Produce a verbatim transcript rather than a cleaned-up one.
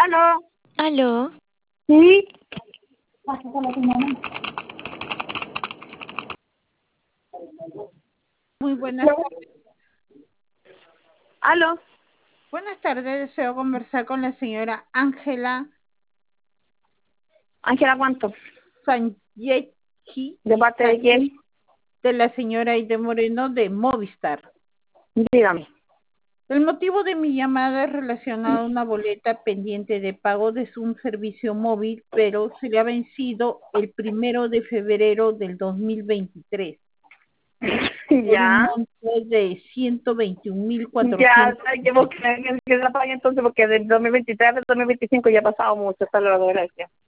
¿Aló? ¿Aló? ¿Sí? Muy buenas tardes. ¿Aló? Buenas tardes, deseo conversar con la señora Ángela Ángela, ¿cuánto? Sanyechi, ¿De parte de quién? de la señora Aide Moreno de Movistar. Dígame. El motivo de mi llamada es relacionado a una boleta pendiente de pago de un servicio móvil, pero se le ha vencido el primero de febrero del dos mil veintitrés. Por un Ya. monto de ciento veintiún mil Ya, cuatrocientos. hay que buscar que la pague entonces porque del dos mil veintitrés al dos mil veinticinco ya ha pasado mucho, hasta luego, gracias.